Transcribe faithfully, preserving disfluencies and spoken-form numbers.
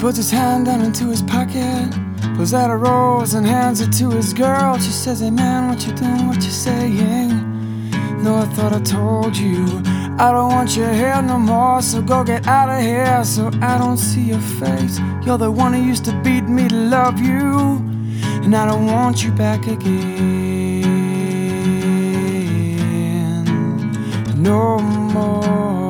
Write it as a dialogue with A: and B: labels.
A: puts his hand down into his pocket, pulls out a rose and hands it to his girl. She says, hey man, what you doing, what you saying? No, I thought I told you I don't want your hair no more, so go get out of here so I don't see your face. You're the one who used to beat me to love you, and I don't want you back again no more.